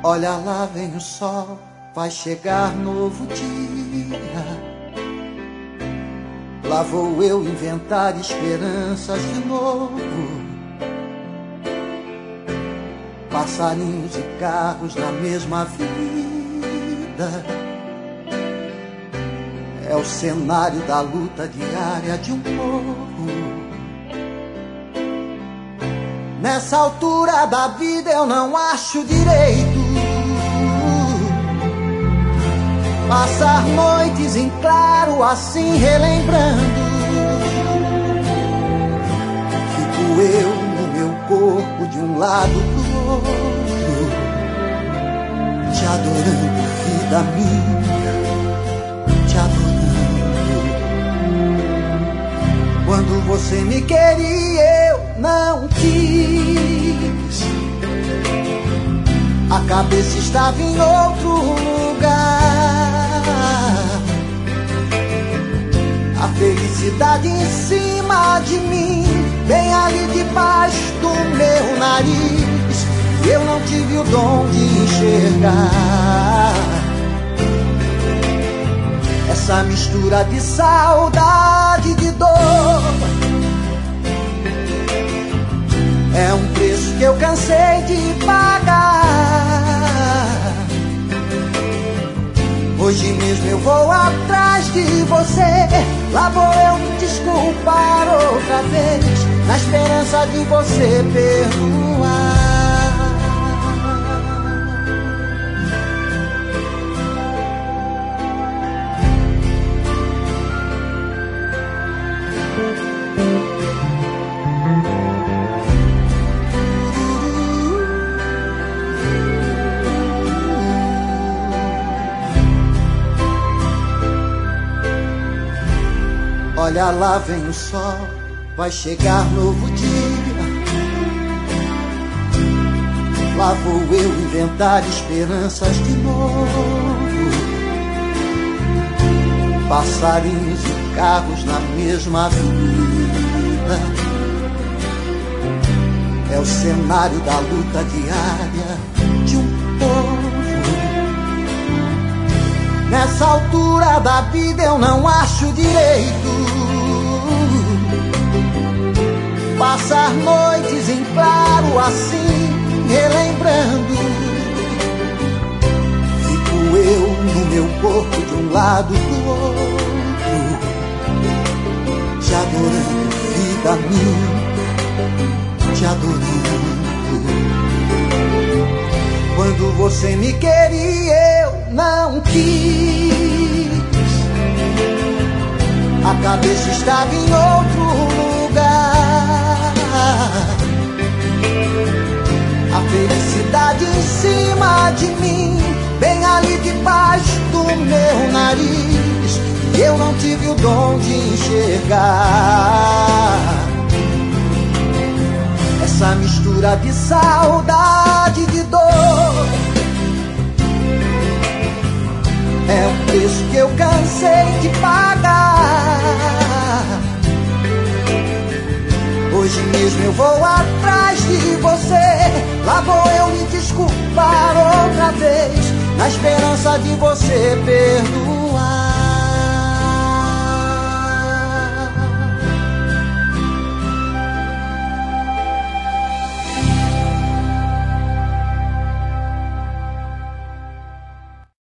Olha lá vem o sol, vai chegar novo dia. Lá vou eu inventar esperanças de novo. Passarinhos e carros na mesma vida. É o cenário da luta diária de um povo. Nessa altura da vida eu não acho direito passar noites em claro assim relembrando. Fico eu no meu corpo de um lado pro outro, te adorando, vida minha, te adorando. Quando você me queria eu não quis, a cabeça estava em outro lugar. A felicidade em cima de mim, bem ali debaixo do meu nariz. E eu não tive o dom de enxergar essa mistura de saudade e de dor. É um preço que eu cansei de pagar. Hoje mesmo eu vou atrás de você. Lá vou eu me desculpar outra vez, na esperança de você perdoar. Olha lá vem o sol, vai chegar novo dia. Lá vou eu inventar esperanças de novo. Passarinhos e carros na mesma vida. É o cenário da luta diária de um povo. Nessa altura da vida eu não acho direito passar noites em claro assim, relembrando. Fico eu no meu corpo de um lado pro outro, te adorando, vida minha, te adorando. Quando você me queria eu não quis, a cabeça estava em outro lugar. A felicidade em cima de mim, bem ali debaixo do meu nariz. E eu não tive o dom de enxergar essa mistura de saudade e de dor. É um preço que eu cansei de pagar. Hoje mesmo eu vou atrás de você. Lá vou eu me desculpar outra vez, na esperança de você perdoar.